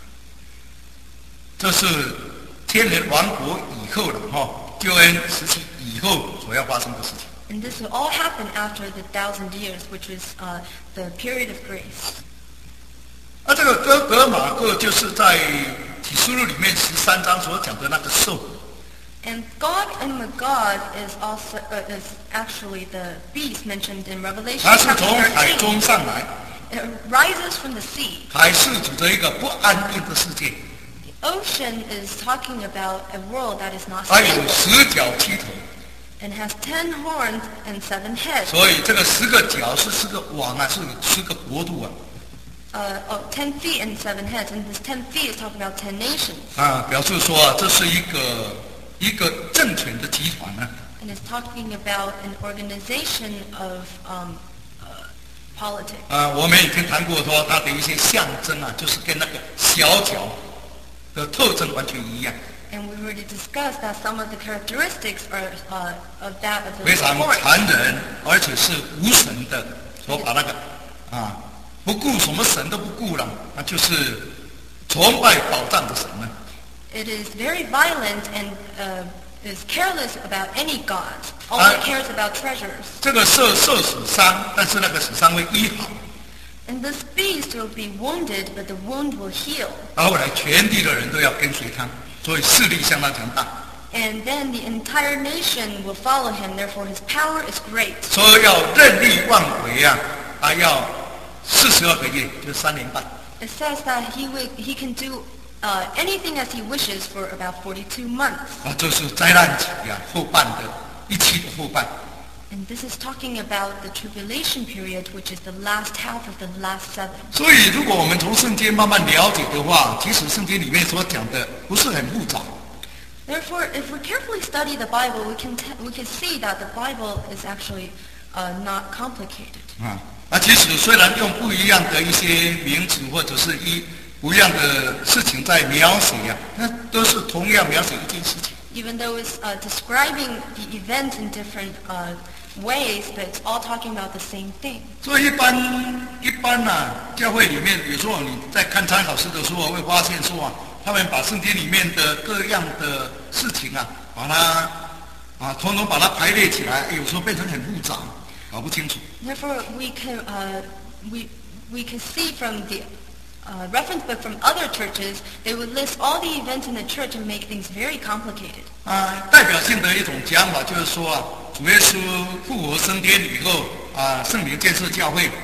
这是天人王国以后的哈、哦，救恩时期以后所要发生的事情。 And this will all happen after the thousand years, which is uh, the period of grace. 而这个哥格马各就是在启示录里面十三章所讲的那个兽。 And Gog and Magog is also uh, is actually the beast mentioned in Revelation 它是 chapter 从海 thirteen. 中上来， It rises from the sea. 海是指着一个不安定的世界， The ocean is talking about a world that is not 它有 stable 十角七头， and has ten horns and seven heads. 所以这个十个角是十个王啊，是十个国度啊， Uh, oh, ten feet and seven heads. And this ten feet is talking about ten nations. 啊，表示说啊，这是一个一个政权的集团啊。 And it's talking about an organization of um, uh, politics. 啊，我们已经谈过说它的一些象征啊，就是跟那个小角的特征完全一样， And we've already discussed that some of the characteristics are uh, of that of the 非常 horns. 残忍，而且是无神的，说把那个啊不顾什么神都不顾了，那就是崇拜宝藏的神呢。 It is very violent and uh, is careless about any gods. All Uh, it cares about treasures. 这个受受死伤，但是那个死伤会医好， And this beast will be wounded, but the wound will heal. 后来全地的人都要跟随他，所以势力相当强大， And then the entire nation will follow him. Therefore, his power is great. 所以要任力妄为啊，还要四十二个月，就是三年半。 It says that he will, he can do uh, anything as he wishes for about forty-two months. 啊，这是灾难期啊，后半的一期的后半。 And this is talking about the tribulation period, which is the last half of the last seven. 所以，如果我们从圣经慢慢了解的话，其实圣经里面所讲的不是很复杂。 Therefore, if we carefully study the Bible, we can te- we can see that the Bible is actually uh, not complicated. 啊，那其实虽然用不一样的一些名词或者是一不一样的事情在描写啊，那都是同样描写一件事情。 Even though it's uh, describing the event in different uh, ways, but it's all talking about the same thing. 所以一般一般呐、教会里面有时候你在看参考书的时候，会发现说啊，他们把圣经里面的各样的事情啊，把它啊，统统把它排列起来，有时候变成很复杂，搞不清楚。 Therefore, we can uh, we we can see from the uh, reference book from other churches, they would list all the events in the church and make things very complicated. 啊，代表性的一种讲法就是说啊，主耶稣复活升天以后啊，圣灵建设教会，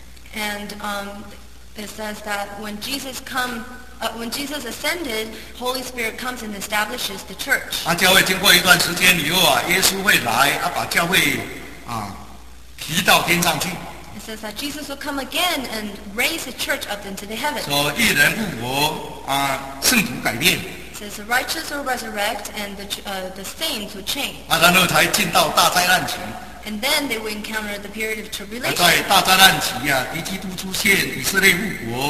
And um, it says that when Jesus come, uh, when Jesus ascended, Holy Spirit comes and establishes the church. 啊，教会经过一段时间以后啊，耶稣会来啊，把教会啊提到天上去， It says that Jesus will come again and raise the church up into the heavens. 说一人复活啊，圣徒改变 It says the righteous will resurrect and the ch- uh, the saints will change. 啊，然后才进到大灾难期。 And then they will encounter the period of 啊， tribulation. 在大灾难期啊，敌基督出现，以色列复活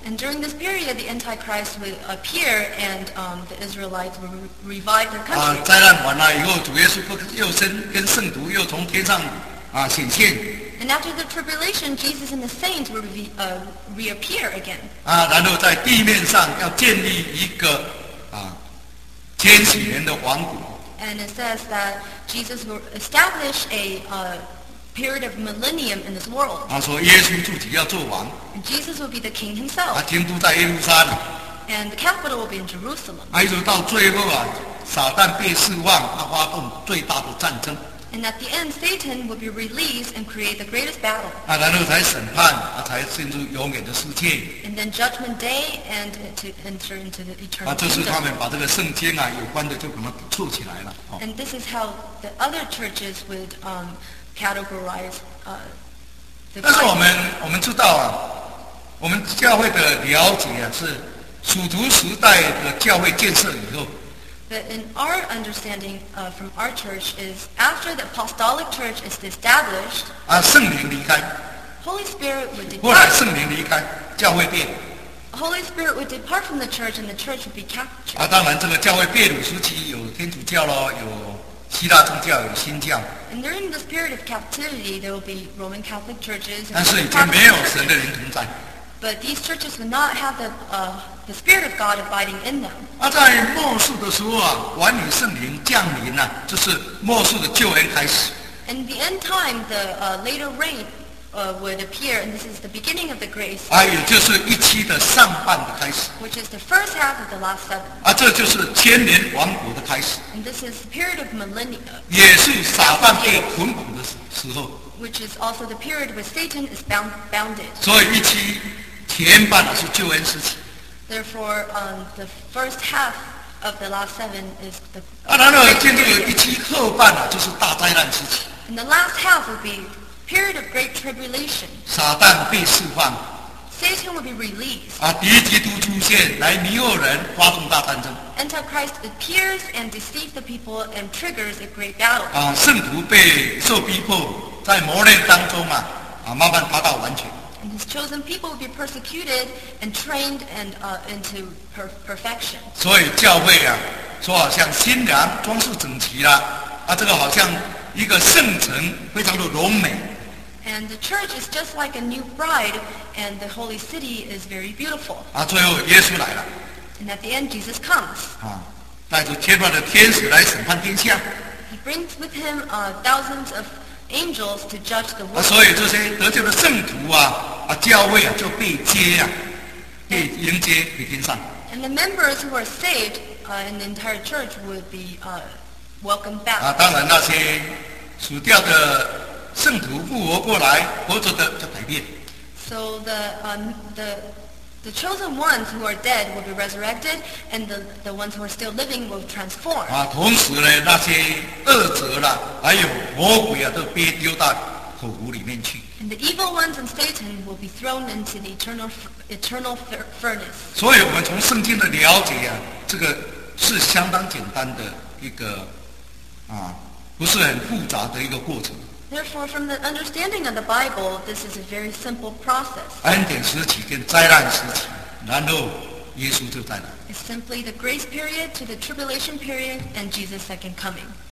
And during this period, the Antichrist will appear, and um, the Israelites will re- revive their 啊， country. 灾难完了以后，主耶稣不又生跟圣徒又从天上啊显现 And after the tribulation, Jesus and the saints will re- uh, reappear again. 啊，然后在地面上要建立一个啊千禧年的王国。 And it says that Jesus will establish a uh, period of millennium in this world. 他说耶稣自己要做王， And Jesus will be the king 啊， himself. 京都在耶路撒冷， And the capital will be in Jerusalem. 啊，一直到最后啊，撒旦被释放，他发动最大的战争， And at the end, Satan will be released and create the greatest battle. 啊，然后才审判，啊，才进入永远的世界。 And then judgment day and to enter into the 啊， eternal 这是他 kingdom. 们把这个圣经啊有关的就把它凑起来了。哦， And this is how the other churches would um, categorize uh, the 但是我 Bible. 们我们知道啊，我们教会的了解啊是属徒时代的教会建设以后， But in our understanding uh, from our church is after the apostolic church is established, 啊，圣灵离开， Holy Spirit would 后来 depart. 圣灵离开，教会变。 Holy Spirit would depart from the church and the church would be captured. 啊，当然这个教会被掳时期有天主教咯，有希腊宗教，有新教， And during this period of captivity, there will be Roman Catholic churches. And 但是已 Roman 经没有 Catholic 神的灵同在。 But these churches would not have the, uh, the Spirit of God abiding in them. 啊，在末世的时候啊，管理圣灵降临啊，就是末世的救恩开始。 In the end time, the uh, later rain uh, would appear, and this is the beginning of the grace, 啊，也就是一期的上半的开始。 which is the first half of the last seven. 啊，这就是千年王国的开始， And this is the period of millennia, 也是撒旦被捆绑的时时候。 which is also the period where Satan is bound, bounded. 所以一期前半啊是救恩时期， Therefore, um, the first half of the last seven is the 啊，然后 great 进入 period. 一期后半啊就是大灾难时期， And the last half will be period of great tribulation. 撒旦被释放， Satan will be released. 啊，敌基督出现来迷惑人，发动大战争， Antichrist appears and deceives the people and triggers a great battle. 啊，圣徒被受逼迫，在磨练当中啊，啊，慢慢达到完全。 And his chosen people will be persecuted and trained and uh, into per- perfection. 所以教会啊，说好像新娘装饰整齐啦，啊，这个好像一个圣城，非常的柔美。 And the church is just like a new bride, and the holy city is very beautiful. 啊，最后耶稣来了， And at the end, Jesus comes. 啊，带着千万的天使来审判天下， He brings with him uh, thousands of angels to judge the 啊， world. 所以这些得救的圣徒啊，啊，教会啊就被接啊，被迎接回天上。 And the members who are saved uh, in the entire church would be uh, welcomed 啊， back. 当然那些死掉的圣徒复活过来，活着的就改变。 So the, um, the, the chosen ones who are dead will be resurrected, and the, the ones who are still living will transform. 啊，同时呢，那些恶者啦，还有魔鬼啊，都被丢到火湖里面去。 And the evil ones and Satan will be thrown into the eternal, eternal fur- furnace. 所以我们从圣经的了解啊，这个是相当简单的一个啊，不是很复杂的一个过程。 Therefore, from the understanding of the Bible, this is a very simple process. 恩典时期跟灾难时期，然后耶稣就再来。 It's simply the grace period to the tribulation period and Jesus' second coming.